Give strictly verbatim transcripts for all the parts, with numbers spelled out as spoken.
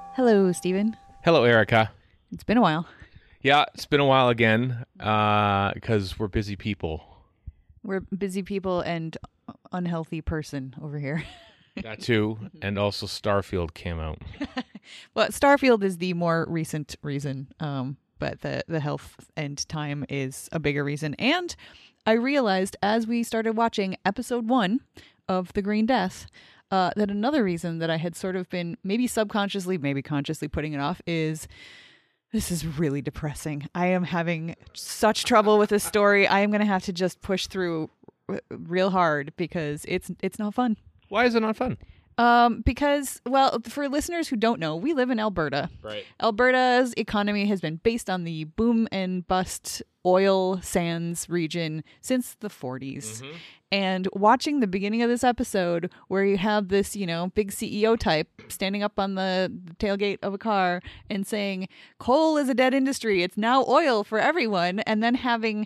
Hello, Stephen. Hello, Erica. It's been a while. Yeah, it's been a while again because we're busy people. We're busy people and unhealthy person over here. That too, and also Starfield came out. Well, Starfield is the more recent reason, um, but the, the health and time is a bigger reason. And I realized as we started watching episode one of The Green Death, uh, that another reason that I had sort of been maybe subconsciously, maybe consciously putting it off is this is really depressing. I am having such trouble with this story. I am going to have to just push through r- real hard because it's it's not fun. Why is it not fun? Um, because, well, for listeners who don't know, we live in Alberta. Right. Alberta's economy has been based on the boom and bust oil sands region since the forties. Mm-hmm. And watching the beginning of this episode where you have this, you know, big C E O type standing up on the tailgate of a car and saying, coal is a dead industry. It's now oil for everyone. And then having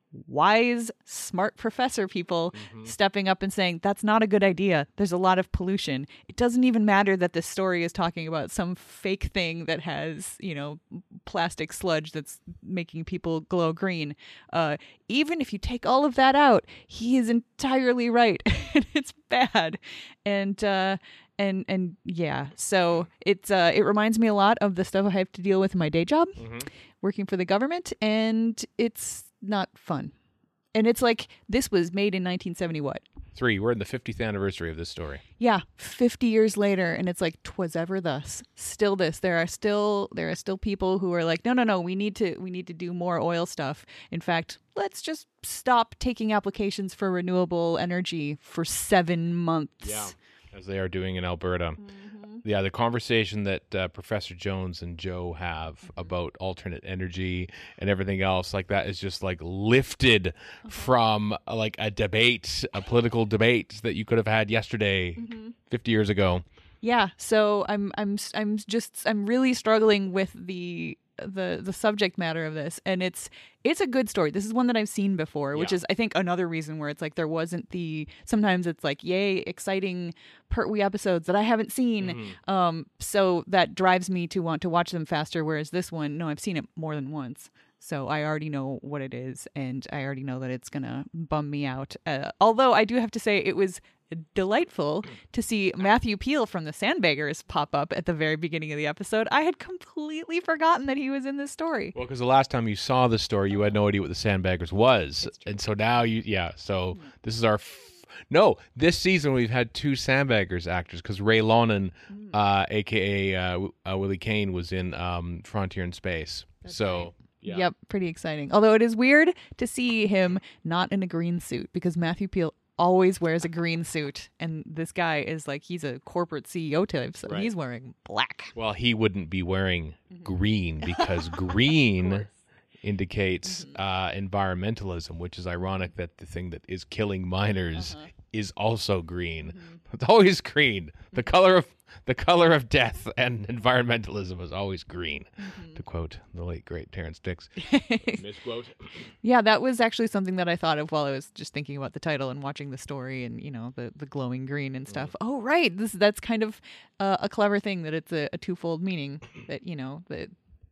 wise, smart professor people mm-hmm. stepping up and saying, that's not a good idea. There's a lot of pollution. It doesn't even matter that this story is talking about some fake thing that has, you know, plastic sludge that's making people glow green. Uh, even if you take all of that out, he is entirely right. And it's bad. And, uh, and, and yeah, so it's, uh, it reminds me a lot of the stuff I have to deal with in my day job, mm-hmm. working for the government. And it's not fun. And it's like, this was made in nineteen seventy what? Three. We're in the fiftieth anniversary of this story. Yeah, fifty years later, and it's like, 'twas ever thus. Still this. There are still there are still people who are like, no, no, no, we need to we need to do more oil stuff. In fact, let's just stop taking applications for renewable energy for seven months. Yeah, as they are doing in Alberta. Mm-hmm. Yeah, the conversation that uh, Professor Jones and Joe have mm-hmm. about alternate energy and everything else like that is just like lifted okay. from uh, like a debate, a political debate that you could have had yesterday, mm-hmm. fifty years ago. Yeah, so I'm I'm I'm just I'm really struggling with the the the subject matter of this, and it's it's a good story. This is one that I've seen before, which yeah. is I think another reason where it's like there wasn't the sometimes it's like yay exciting Pertwee episodes that I haven't seen, mm-hmm. um so that drives me to want to watch them faster, whereas this one, no, I've seen it more than once. So I already know what it is, and I already know that it's gonna bum me out. Uh, although I do have to say it was delightful to see Matthew Peel from the Sandbaggers pop up at the very beginning of the episode. I had completely forgotten that he was in this story. Well, because the last time you saw the story, you had no idea what the Sandbaggers was. And so now you, yeah, so mm-hmm. this is our, f- no, this season we've had two Sandbaggers actors because Ray Lonan, mm. uh, a k a. Uh, uh, Willie Kane, was in um, Frontier in Space. That's so... Right. Yeah. Yep, pretty exciting. Although it is weird to see him not in a green suit because Matthew Peel always wears a green suit, and this guy is like, he's a corporate C E O type, so right. he's wearing black. Well, he wouldn't be wearing mm-hmm. green because green indicates mm-hmm. uh, environmentalism, which is ironic that the thing that is killing miners uh-huh. is also green. Mm-hmm. It's always green. The color of the color of death and environmentalism is always green, mm-hmm. to quote the late great Terrence Dicks. Misquote. Yeah, that was actually something that I thought of while I was just thinking about the title and watching the story, and you know the, the glowing green and stuff. Mm-hmm. Oh, right, this that's kind of uh, a clever thing that it's a, a twofold meaning. That you know the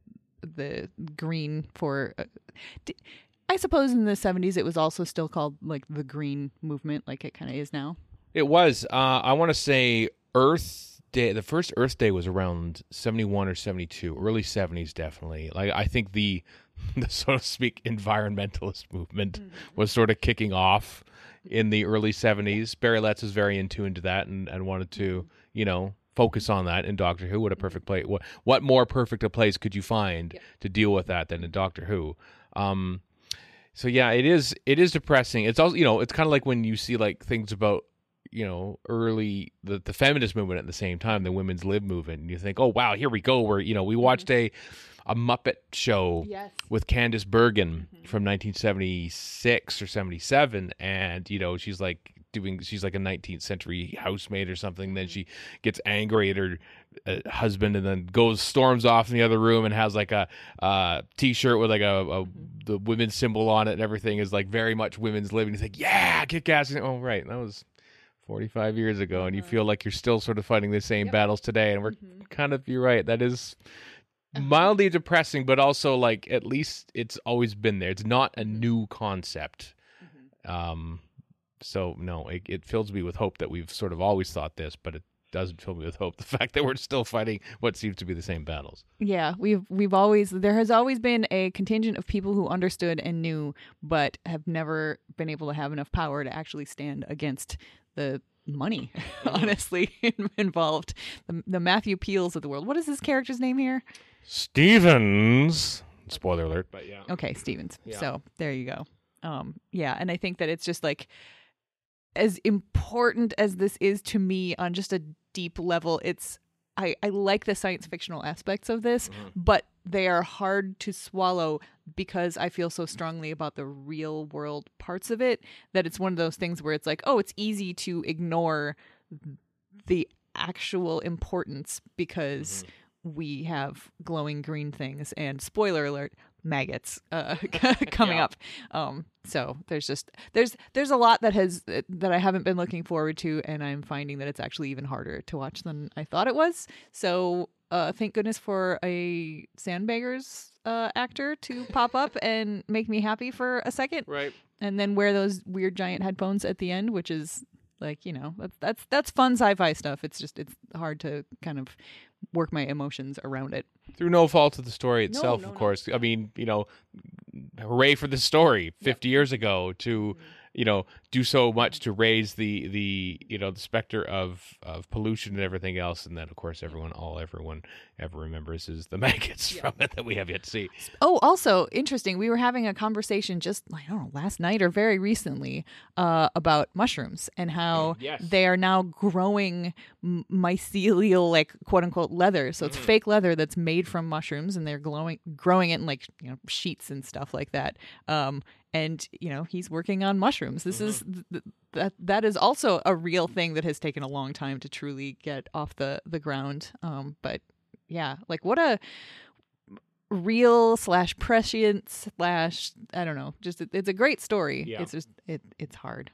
the green for. Uh, d- I suppose in the seventies it was also still called like the Green Movement, like it kind of is now. It was. Uh, I want to say Earth Day. The first Earth Day was around seventy-one or seventy-two, early seventies, definitely. Like I think the, the so to speak, environmentalist movement mm-hmm. was sort of kicking off in the early seventies. Barry Letts was very in tune to that and, and wanted to, mm-hmm. you know, focus on that in Doctor Who. What a perfect place! What what more perfect a place could you find yep. to deal with that than in Doctor Who? Um, so yeah, it is. It is depressing. It's also, you know, it's kind of like when you see like things about, you know, early the, the feminist movement at the same time, the women's lib movement, and you think, oh wow, here we go. Where you know we watched a a Muppet show yes. with Candice Bergen mm-hmm. from nineteen seventy-six or seventy-seven, and you know she's like doing she's like a nineteenth century housemaid or something. Mm-hmm. Then she gets angry at her uh, husband and then goes storms off in the other room and has like a uh, t-shirt with like a, a mm-hmm. the women's symbol on it, and everything is like very much women's living. You think, yeah, kick ass. Oh right, that was forty-five years ago, and you feel like you're still sort of fighting the same yep. battles today, and we're mm-hmm. kind of, you're right. That is mildly depressing, but also like at least it's always been there. It's not a new concept. Mm-hmm. Um, so no, it, it fills me with hope that we've sort of always thought this, but it doesn't fill me with hope the fact that we're still fighting what seems to be the same battles. Yeah, we've we've always there has always been a contingent of people who understood and knew, but have never been able to have enough power to actually stand against the money, honestly, involved. The, the Matthew Peels of the world. What is his character's name here? Stevens. Spoiler alert, but yeah. Okay, Stevens. Yeah. So there you go. Um, yeah, and I think that it's just like, as important as this is to me on just a deep level, it's I, I like the science fictional aspects of this, mm-hmm. but they are hard to swallow because I feel so strongly about the real world parts of it that it's one of those things where it's like, oh, it's easy to ignore the actual importance because mm-hmm. we have glowing green things and, spoiler alert, maggots uh, coming yeah. up. Um, so there's just there's there's a lot that has that I haven't been looking forward to, and I'm finding that it's actually even harder to watch than I thought it was. So uh, thank goodness for a Sandbaggers uh, actor to pop up and make me happy for a second, right? And then wear those weird giant headphones at the end, which is like, you know, that's that's that's fun sci-fi stuff. It's just it's hard to kind of work my emotions around it. Through no fault of the story itself, no, no, of course. No. I mean, you know, hooray for the story fifty yep. years ago to, mm-hmm. you know, do so much to raise the, the you know, the specter of, of pollution and everything else. And then, of course, everyone, all everyone ever remembers is the maggots yeah. from it that we have yet to see. Oh, also, interesting. We were having a conversation just, I don't know, last night or very recently uh, about mushrooms and how yes. they are now growing m- mycelial, like, quote unquote, leather. So it's mm-hmm. fake leather that's made from mushrooms, and they're glowing, growing it in, like, you know, sheets and stuff like that. Um, and, you know, he's working on mushrooms. This mm-hmm. is th- that that is also a real thing that has taken a long time to truly get off the, the ground. Um, but yeah, like what a real slash prescient slash, I don't know, just it, it's a great story. Yeah. It's just, it it's hard.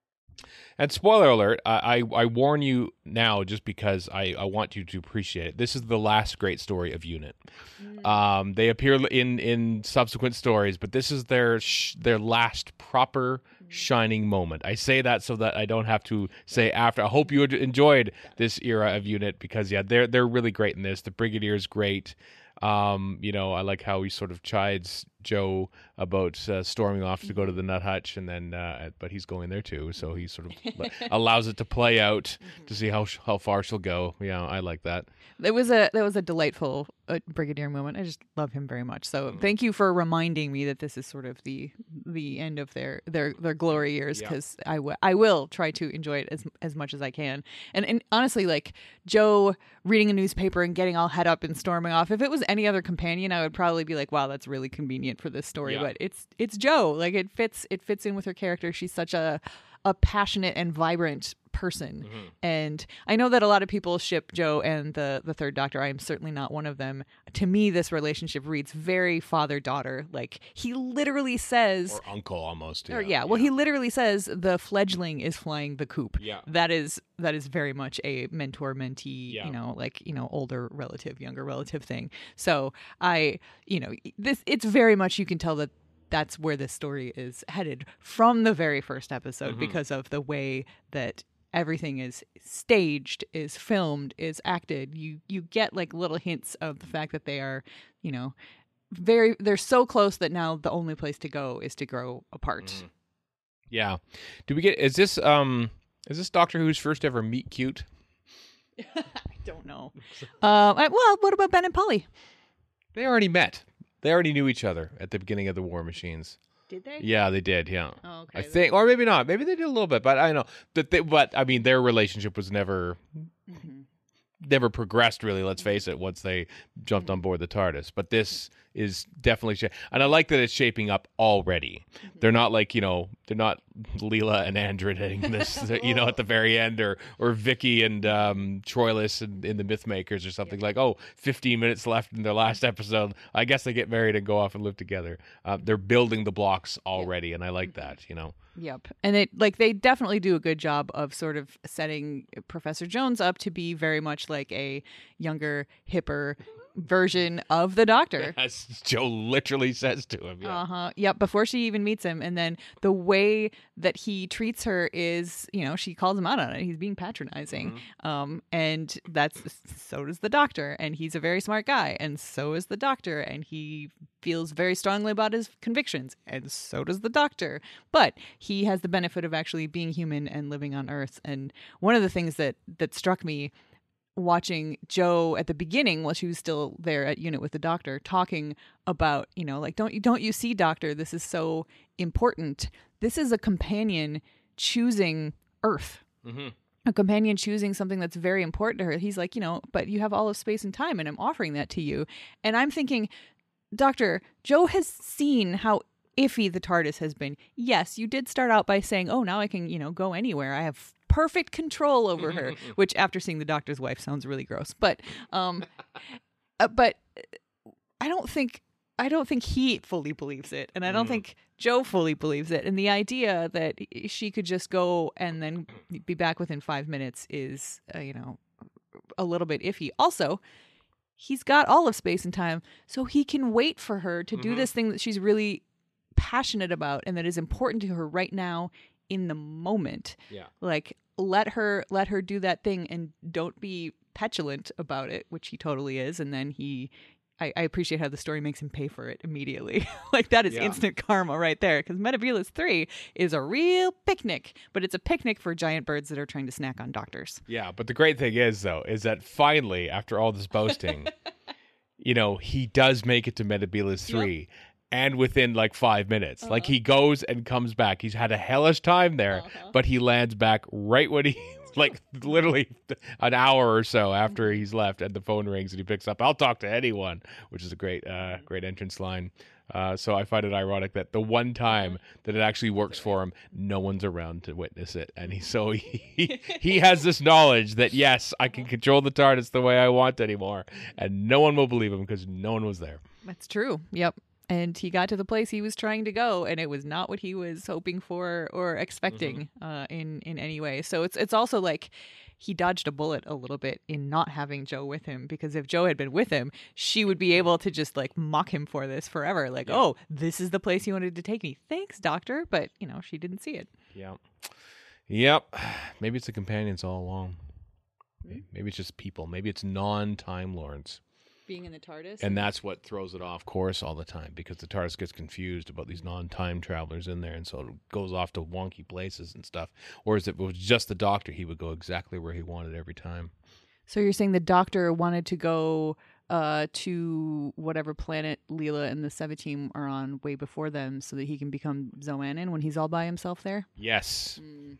And spoiler alert, I, I, I warn you now just because I, I want you to appreciate it. This is the last great story of UNIT. Mm. Um, they appear in, in subsequent stories, but this is their sh- their last proper mm. shining moment. I say that so that I don't have to say after. I hope you enjoyed this era of UNIT because, yeah, they're, they're really great in this. The Brigadier is great. Um, you know, I like how he sort of chides Joe about uh, storming off to go to the Nut Hutch, and then, uh, but he's going there too, so he sort of allows it to play out to see how how far she'll go. Yeah, I like that. It was a that was a delightful uh, Brigadier moment. I just love him very much. So mm. thank you for reminding me that this is sort of the the end of their their, their glory years, because yeah. I, w- I will try to enjoy it as as much as I can. And and honestly, like Joe reading a newspaper and getting all head up and storming off. If it was any other companion, I would probably be like, wow, that's really convenient for this story. Yeah. But it's it's Joe. Like it fits it fits in with her character. She's such a a passionate and vibrant person. Mm-hmm. And I know that a lot of people ship Joe and the the third Doctor. I am certainly not one of them. To me, this relationship reads very father-daughter. Like he literally says, or uncle almost. Or, yeah, yeah. Well, he literally says the fledgling is flying the coop. Yeah. That is that is very much a mentor-mentee, yeah. you know, like, you know, older relative, younger relative thing. So I, you know, this it's very much, you can tell that that's where this story is headed from the very first episode, mm-hmm. because of the way that everything is staged, is filmed, is acted. You you get like little hints of the fact that they are, you know, very they're so close that now the only place to go is to grow apart. Mm-hmm. Yeah. Do we get is this um is this Doctor Who's first ever meet cute? I don't know. uh, I, well, what about Ben and Polly? They already met. They already knew each other at the beginning of the War Machines. Did they? Yeah, they did. Yeah, oh, okay. I think, or maybe not. Maybe they did a little bit, but I don't know that. They, but I mean, their relationship was never, mm-hmm. never progressed really. Let's face it. Once they jumped mm-hmm. on board the TARDIS, but this is definitely, sh- and I like that it's shaping up already. Mm-hmm. They're not like, you know, they're not Leela and Andred hitting this, you know, at the very end, or or Vicky and um, Troilus in, in the Mythmakers or something yeah. like, oh, fifteen minutes left in their last episode. I guess they get married and go off and live together. Uh, they're building the blocks already, yeah. and I like mm-hmm. that, you know. Yep. And it like they definitely do a good job of sort of setting Professor Jones up to be very much like a younger, hipper version of the Doctor. As Joe literally says to him. Yeah. Uh-huh. Yep, before she even meets him. And then the way that he treats her is, you know, she calls him out on it. He's being patronizing. Mm-hmm. Um, and that's so does the Doctor. And he's a very smart guy. And so is the Doctor. And he feels very strongly about his convictions. And so does the Doctor. But he has the benefit of actually being human and living on Earth. And one of the things that that struck me watching Jo at the beginning while she was still there at unit with the Doctor talking about, you know, like, don't you don't you see, Doctor, this is so important. This is a companion choosing Earth. Mm-hmm. A companion choosing something that's very important to her. He's like, you know, but you have all of space and time and I'm offering that to you. And I'm thinking, Doctor, Jo has seen how iffy the TARDIS has been. Yes, you did start out by saying, oh, now I can, you know, go anywhere. I have perfect control over her, which after seeing the Doctor's wife sounds really gross. But, um, uh, but I don't think, I don't think he fully believes it. And I don't mm. think Jo fully believes it. And the idea that she could just go and then be back within five minutes is, uh, you know, a little bit iffy. Also, he's got all of space and time, so he can wait for her to mm-hmm. do this thing that she's really passionate about and that is important to her right now in the moment. Yeah. Like, let her let her do that thing and don't be petulant about it, which he totally is. And then he I, I appreciate how the story makes him pay for it immediately. Like, that is yeah. instant karma right there. Because Metebelis three is a real picnic, but it's a picnic for giant birds that are trying to snack on doctors. Yeah, but the great thing is, though, is that finally, after all this boasting, you know, he does make it to Metebelis three. Yep. And within like five minutes, uh-huh. like he goes and comes back. He's had a hellish time there, uh-huh. but he lands back right when he, like literally an hour or so after he's left, and the phone rings and he picks up. I'll talk to anyone, which is a great, uh, great entrance line. Uh, so I find it ironic that the one time that it actually works for him, no one's around to witness it, and he so he he has this knowledge that yes, I can control the TARDIS the way I want anymore, and no one will believe him because no one was there. That's true. Yep. And he got to the place he was trying to go, and it was not what he was hoping for or expecting mm-hmm. uh, in in any way. So it's it's also like he dodged a bullet a little bit in not having Jo with him, because if Jo had been with him, she would be able to just like mock him for this forever. Like, yeah. oh, this is the place you wanted to take me. Thanks, Doctor. But, you know, she didn't see it. Yeah. Yep. Maybe it's the companions all along. Maybe it's just people. Maybe it's non-Time Lords. Being in the TARDIS. And that's what throws it off course all the time, because the TARDIS gets confused about these non-time travelers in there, and so it goes off to wonky places and stuff. Whereas if it was just the Doctor, he would go exactly where he wanted every time. So you're saying the Doctor wanted to go uh, to whatever planet Leela and the Seventeen are on way before them so that he can become Zoanin when he's all by himself there? Yes. Mm.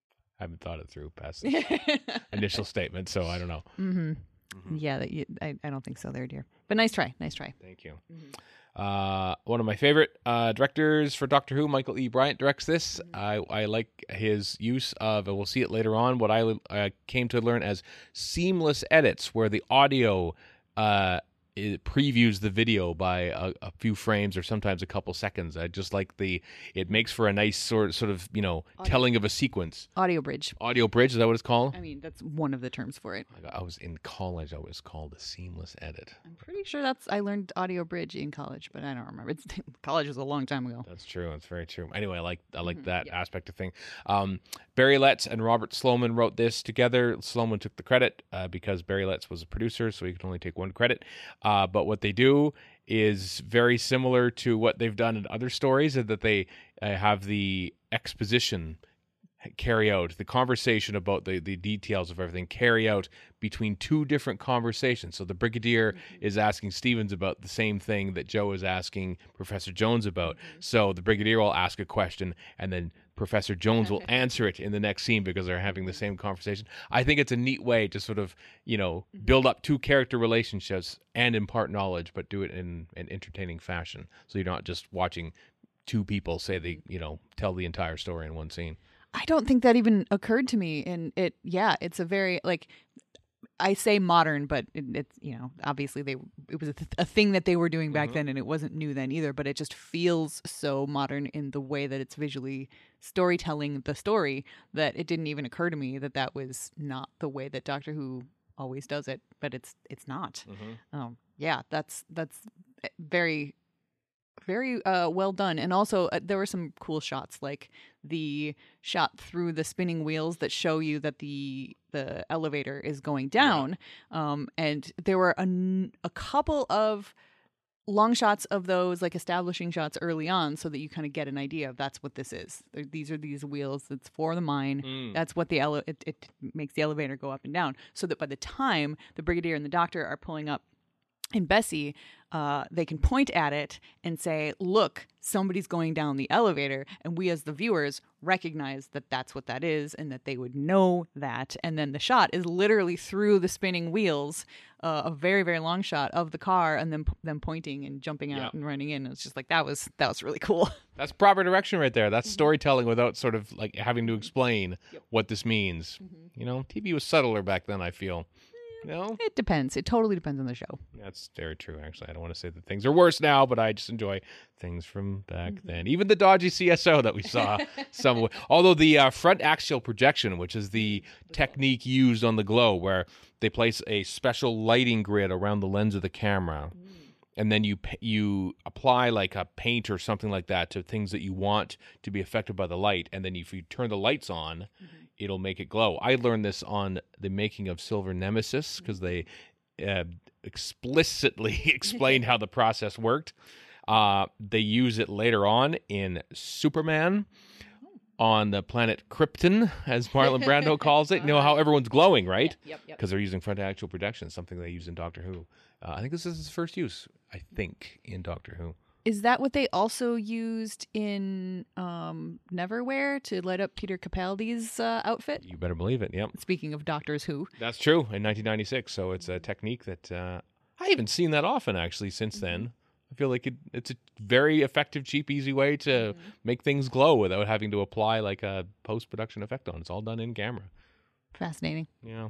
I haven't thought it through past the initial statement, so I don't know. Mm-hmm. Mm-hmm. Yeah, that you, I, I don't think so there, dear. But nice try. Nice try. Thank you. Mm-hmm. Uh, one of my favorite uh, directors for Doctor Who, Michael E. Bryant, directs this. Mm-hmm. I, I like his use of, and we'll see it later on, what I uh, came to learn as seamless edits, where the audio uh, it previews the video by a, a few frames or sometimes a couple seconds. I just like the, it makes for a nice sort, sort of, you know, audio. telling of a sequence. Audio bridge. Audio bridge, is that what it's called? I mean, that's one of the terms for it. I was in college, I was called a seamless edit. I'm pretty sure that's, I learned audio bridge in college, but I don't remember. It's, college was a long time ago. That's true. That's very true. Anyway, I like I like mm-hmm. that yeah. aspect of thing. Um, Barry Letts and Robert Sloman wrote this together. Sloman took the credit uh, because Barry Letts was a producer, so he could only take one credit. Uh, but what they do is very similar to what they've done in other stories, and that they uh, have the exposition carry out, the conversation about the, the details of everything carry out between two different conversations. So the Brigadier mm-hmm. is asking Stevens about the same thing that Jo is asking Professor Jones about. Mm-hmm. So the Brigadier will ask a question, and then Professor Jones will answer it in the next scene because they're having the same conversation. I think it's a neat way to sort of, you know, mm-hmm. build up two character relationships and impart knowledge, but do it in an entertaining fashion. So you're not just watching two people say they, you know, tell the entire story in one scene. I don't think that even occurred to me. And it, yeah, it's a very, like, I say modern, but it, it's, you know, obviously they it was a, th- a thing that they were doing back Mhm. then, and it wasn't new then either, but it just feels so modern in the way that it's visually storytelling the story that it didn't even occur to me that that was not the way that Doctor Who always does it, but it's it's not. Mhm. Um, yeah, that's that's very very uh, well done. And also uh, there were some cool shots, like the shot through the spinning wheels that show you that the the elevator is going down. Um, and there were a, n- a couple of long shots of those, like establishing shots early on, so that you kind of get an idea of that's what this is. There- These are these wheels. It's for the mine. Mm. That's what the ele- it, it makes the elevator go up and down. So that by the time the Brigadier and the Doctor are pulling up in Bessie, uh, they can point at it and say, look, somebody's going down the elevator. And we as the viewers recognize that that's what that is and that they would know that. And then the shot is literally through the spinning wheels, uh, a very, very long shot of the car and then them pointing and jumping out Yeah. and running in. It's just like, that was that was really cool. That's proper direction right there. That's storytelling without sort of like having to explain what this means. You know, T V was subtler back then, I feel. You know? It depends. It totally depends on the show. That's very true, actually. I don't want to say that things are worse now, but I just enjoy things from back then. Even the dodgy C S O that we saw. some, although the uh, front axial projection, which is the technique used on the Glow, where they place a special lighting grid around the lens of the camera, and then you pa- you apply like a paint or something like that to things that you want to be affected by the light, and then if you turn the lights on, it'll make it glow. I learned this on the making of Silver Nemesis because they uh, explicitly explained how the process worked. Uh, they use it later on in Superman on the planet Krypton, as Marlon Brando calls it. You know how everyone's glowing, right? Yep, yep. Because they're using front axial projection, something they use in Doctor Who. Uh, I think this is his first use, I think, in Doctor Who. Is that what they also used in um, Neverwhere to light up Peter Capaldi's uh, outfit? You better believe it, yep. Speaking of Doctors Who. That's true, in nineteen ninety-six. So it's a technique that uh, I haven't seen that often, actually, since then. I feel like it, it's a very effective, cheap, easy way to Mm-hmm. make things glow without having to apply like a post-production effect on. It's all done in camera. Fascinating. Yeah.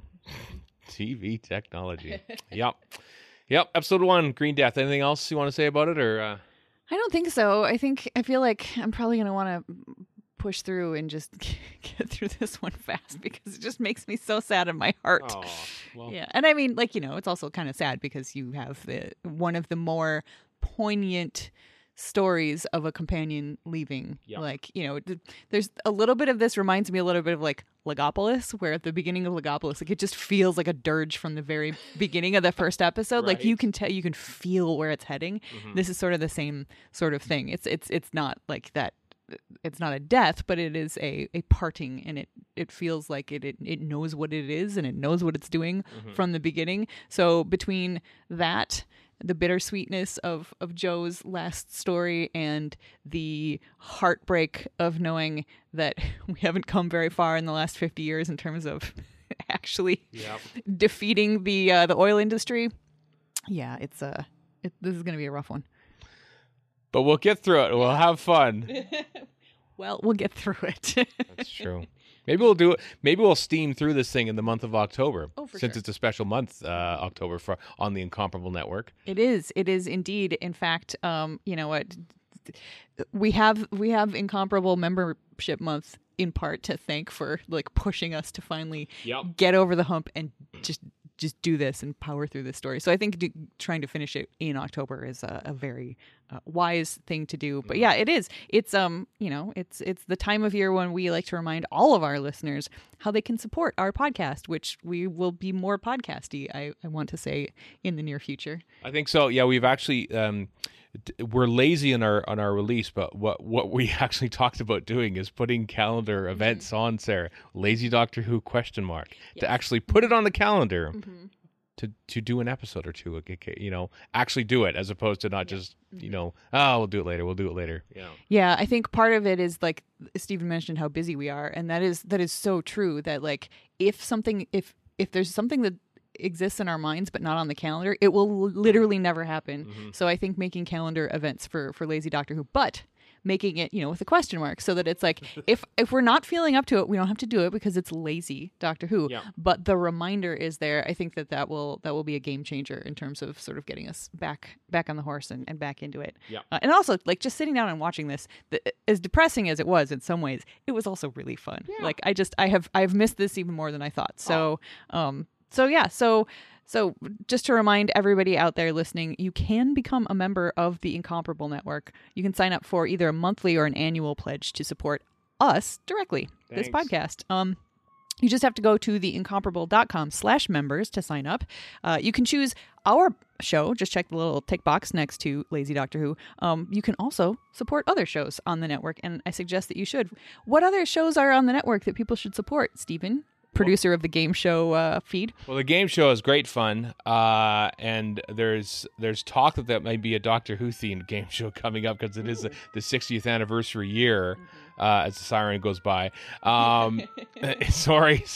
T V technology. Yep. Yep. Episode one, Green Death. Anything else you want to say about it, or? Uh... I don't think so. I think I feel like I'm probably going to want to push through and just get through this one fast because it just makes me so sad in my heart. Oh, well. Yeah. And I mean, like, you know, it's also kind of sad because you have the one of the more poignant stories of a companion leaving. Yeah. Like, you know, th- there's a little bit of this reminds me a little bit of like Legopolis, where at the beginning of Legopolis, like it just feels like a dirge from the very beginning of the first episode. Like Right. you can tell, you can feel where it's heading. Mhm. This is sort of the same sort of thing. It's it's it's not like that. It's not a death, but it is a, a parting, and it, it feels like it, it it knows what it is and it knows what it's doing Mhm. from the beginning. So between that, the bittersweetness of, of Joe's last story, and the heartbreak of knowing that we haven't come very far in the last fifty years in terms of actually Yep. defeating the uh, the oil industry. Yeah, it's uh, it, this is going to be a rough one. But we'll get through it. We'll have fun. Well, we'll get through it. That's true. Maybe we'll do it. Maybe we'll steam through this thing in the month of October. Oh, for since sure. it's a special month, uh, October for on the Incomparable Network. It is. It is indeed. In fact, um, you know what? We have we have Incomparable Membership Month in part to thank for like pushing us to finally Yep. get over the hump and just just do this and power through this story. So I think do, trying to finish it in October is a, a very uh, wise thing to do. But yeah, it is. It's um, you know, it's it's the time of year when we like to remind all of our listeners how they can support our podcast, which we will be more podcasty. I, I want to say in the near future. I think so. Yeah, we've actually um, d- we're lazy in our on our release, but what what we actually talked about doing is putting calendar events on, Sarah. Lazy Doctor Who question mark to Yes. actually put it on the calendar. Mm-hmm. To, to do an episode or two, okay, you know, actually do it as opposed to not just, you know, oh, we'll do it later, we'll do it later. Yeah. Yeah, I think part of it is like Stephen mentioned how busy we are, and that is that is so true. That like if something if if there's something that exists in our minds but not on the calendar, it will literally never happen. Mhm. So I think making calendar events for for Lazy Doctor Who, but making it, you know, with a question mark, so that it's like, if if we're not feeling up to it, we don't have to do it because it's lazy Doctor Who. Yeah. But the reminder is there. I think that that will that will be a game changer in terms of sort of getting us back back on the horse and, and back into it. Yeah. Uh, and also, like, just sitting down and watching this, the, as depressing as it was in some ways, it was also really fun. Yeah. Like, I just I have I've missed this even more than I thought. So, oh. um, so yeah, so. So just to remind everybody out there listening, you can become a member of the Incomparable Network. You can sign up for either a monthly or an annual pledge to support us directly, Thanks. this podcast. Um, you just have to go to theincomparable.com slash members to sign up. Uh, you can choose our show. Just check the little tick box next to Lazy Doctor Who. Um, you can also support other shows on the network, and I suggest that you should. What other shows are on the network that people should support, Stephen? Producer of the game show uh, feed. Well, the game show is great fun, uh, and there's there's talk that that might be a Doctor Who themed game show coming up because it is the, the sixtieth anniversary year uh, as the siren goes by. Um, sorry,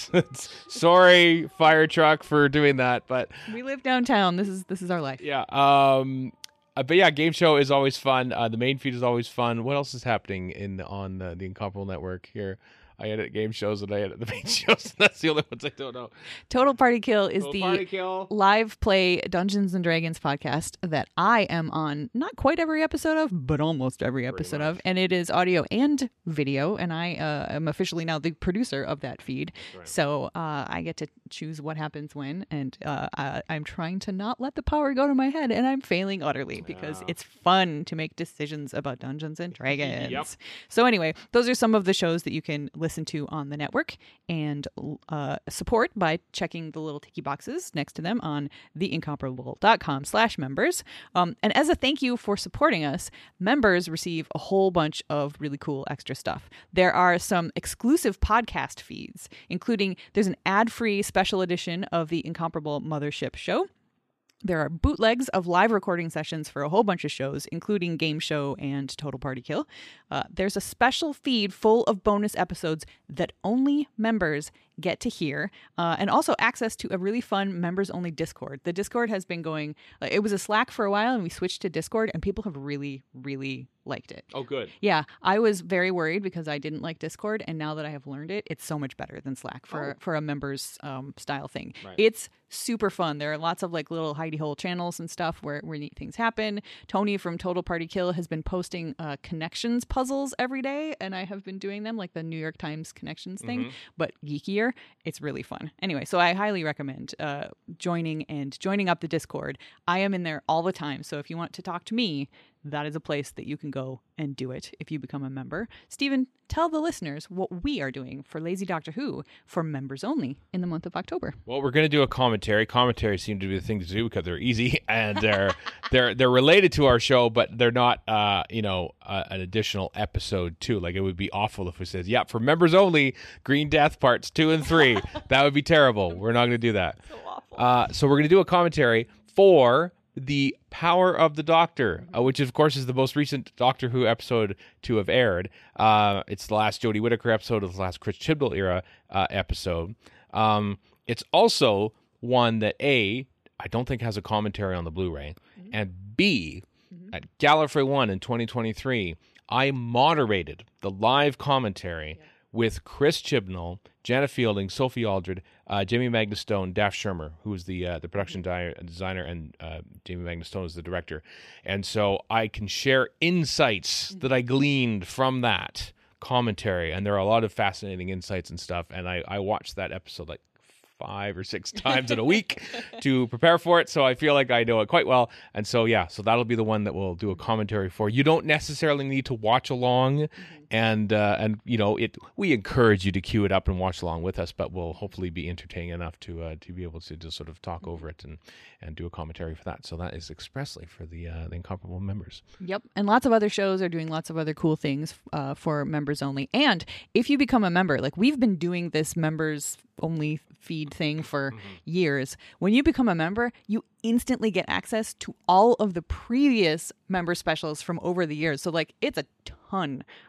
sorry, fire truck for doing that, but we live downtown. This is this is our life. Yeah. Um, uh, but yeah, game show is always fun. Uh, the main feed is always fun. What else is happening in on uh, the Incomparable Network here? I edit game shows and I edit the main shows. That's the only ones I don't know. Total Party Kill is Total the Party Kill. live play Dungeons and Dragons podcast that I am on not quite every episode of, but almost every episode of. And it is audio and video. And I uh, am officially now the producer of that feed. Right. So uh, I get to choose what happens when. And uh, I, I'm trying to not let the power go to my head. And I'm failing utterly because yeah. it's fun to make decisions about Dungeons and Dragons. Yep. So anyway, those are some of the shows that you can listen to on the network and uh, support by checking the little ticky boxes next to them on theincomparable.com slash members. Um, and as a thank you for supporting us, members receive a whole bunch of really cool extra stuff. There are some exclusive podcast feeds, including there's an ad-free special edition of the Incomparable Mothership Show. There are bootlegs of live recording sessions for a whole bunch of shows, including Game Show and Total Party Kill. Uh, there's a special feed full of bonus episodes that only members get to hear, uh, and also access to a really fun members-only Discord. The Discord has been going, like, it was a Slack for a while, and we switched to Discord, and people have really, really liked it. Oh, good. Yeah, I was very worried because I didn't like Discord, and now that I have learned it, it's so much better than Slack for, oh. for a members um, style thing. Right. It's super fun. There are lots of like little hidey hole channels and stuff where, where neat things happen. Tony from Total Party Kill has been posting uh, connections puzzles every day, and I have been doing them, like the New York Times connections thing, mm-hmm. but geekier. It's really fun. Anyway, so I highly recommend uh, joining and joining up the Discord. I am in there all the time, so if you want to talk to me, that is a place that you can go and do it if you become a member. Stephen, tell the listeners what we are doing for Lazy Doctor Who for members only in the month of October. Well, we're going to do a commentary. Commentaries seem to be the thing to do because they're easy and they're they're they're related to our show, but they're not, uh, you know, uh, an additional episode too. Like, it would be awful if we said, "Yeah, for members only, Green Death parts two and three." That would be terrible. We're not going to do that. So awful. Uh, so we're going to do a commentary for The Power of the Doctor, uh, which of course is the most recent Doctor Who episode to have aired. Uh, it's the last Jodie Whittaker episode of the last Chris Chibnall era uh, episode. Um, it's also one that A, I don't think has a commentary on the Blu-ray, mm-hmm. and B, mm-hmm. at Gallifrey One in twenty twenty-three, I moderated the live commentary yeah. with Chris Chibnall, Jana Fielding, Sophie Aldred, uh, Jamie Magnus Stone, Daft Shermer, who is the uh, the production di- designer, and uh, Jamie Magnus Stone is the director. And so I can share insights that I gleaned from that commentary. And there are a lot of fascinating insights and stuff. And I, I watched that episode like five or six times in a week to prepare for it. So I feel like I know it quite well. And so, yeah, so that'll be the one that we'll do a commentary for. You don't necessarily need to watch along. Mm-hmm. And, uh, and you know, it. we encourage you to queue it up and watch along with us, but we'll hopefully be entertaining enough to uh, to be able to just sort of talk mm-hmm. over it and, and do a commentary for that. So that is expressly for the, uh, the Incomparable members. Yep. And lots of other shows are doing lots of other cool things uh, for members only. And if you become a member, like we've been doing this members only feed thing for mm-hmm. years. When you become a member, you instantly get access to all of the previous member specials from over the years. So like it's a ton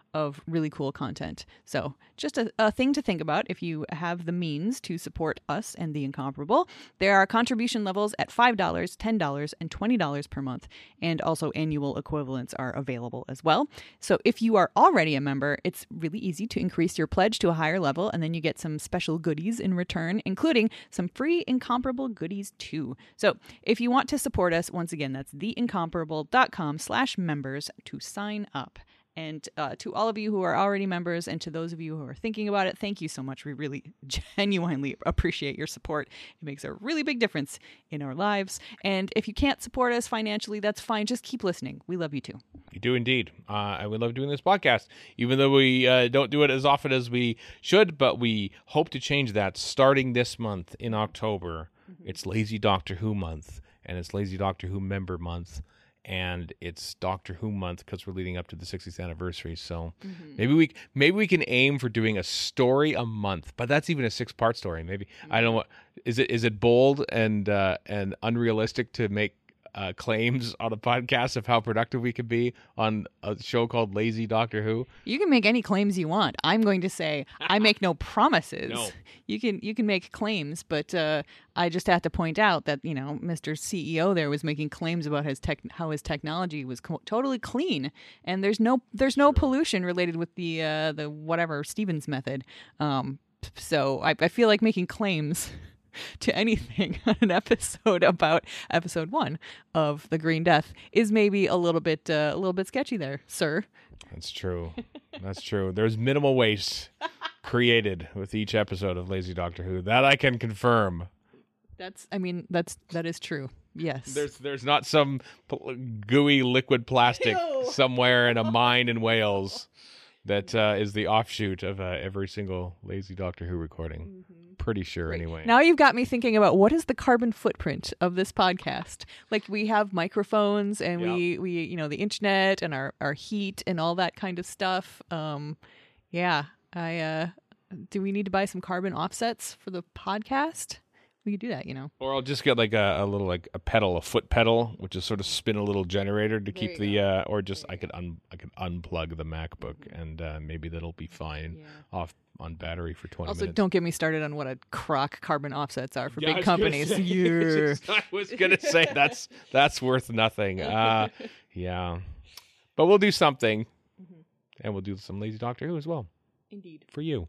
of really cool content. So just a, a thing to think about if you have the means to support us and The Incomparable. There are contribution levels at five dollars, ten dollars, and twenty dollars per month, and also annual equivalents are available as well. So if you are already a member, it's really easy to increase your pledge to a higher level, and then you get some special goodies in return, including some free Incomparable goodies too. So if you want to support us, once again, that's theincomparable.com slash members to sign up. And uh, to all of you who are already members and to those of you who are thinking about it, thank you so much. We really genuinely appreciate your support. It makes a really big difference in our lives. And if you can't support us financially, that's fine. Just keep listening. We love you too. We do indeed. Uh, and we love doing this podcast, even though we uh, don't do it as often as we should, but we hope to change that starting this month in October. Mm-hmm. It's Lazy Doctor Who month, and it's Lazy Doctor Who member month. And it's Doctor Who month because we're leading up to the sixtieth anniversary. So mm-hmm. maybe we maybe we can aim for doing a story a month, but that's even a six part story. Maybe mm-hmm. I don't know what is it. Is it bold and uh, and unrealistic to make uh, claims on a podcast of how productive we could be on a show called Lazy Doctor Who? You can make any claims you want. I'm going to say I make no promises. No. You can you can make claims, but uh, I just have to point out that, you know, Mister C E O there was making claims about his tech, how his technology was co- totally clean, and there's no there's no pollution related with the uh, the whatever Stevens method. Um, so I, I feel like making claims to anything on an episode about episode one of The Green Death is maybe a little bit uh, a little bit sketchy there, sir. That's true. That's true. There's minimal waste created with each episode of Lazy Doctor Who. That I can confirm. That's, I mean, that's, that is true. Yes. There's there's not some pl- gooey liquid plastic Ew. somewhere in a mine in Wales that uh, is the offshoot of uh, every single Lazy Doctor Who recording. Mm-hmm. Pretty sure, Great. Anyway. Now you've got me thinking about what is the carbon footprint of this podcast? Like, we have microphones and Yep. we, we, you know, the internet and our, our heat and all that kind of stuff. Um, yeah. I, uh, do we need to buy some carbon offsets for the podcast? We could do that, you know. Or I'll just get like a, a little like a pedal, a foot pedal, which is sort of spin a little generator to There keep you the, go. uh, or just I could un I could unplug the MacBook Mm-hmm. and uh, maybe that'll be fine Yeah. off on battery for twenty Also, minutes. don't get me started on what a crock carbon offsets are for Yeah, I big was gonna companies. say- Yeah. I was gonna say that's that's worth nothing. Uh, yeah, but we'll do something, Mhm. and we'll do some Lazy Doctor Who as well Indeed. for you,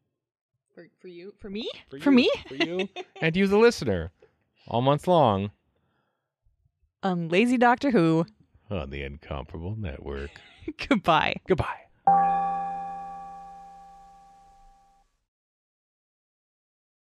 For, for you? For me? for, For you, me? for you, and you, the listener, all month long On Lazy Doctor Who. on the Incomparable Network. Goodbye. Goodbye.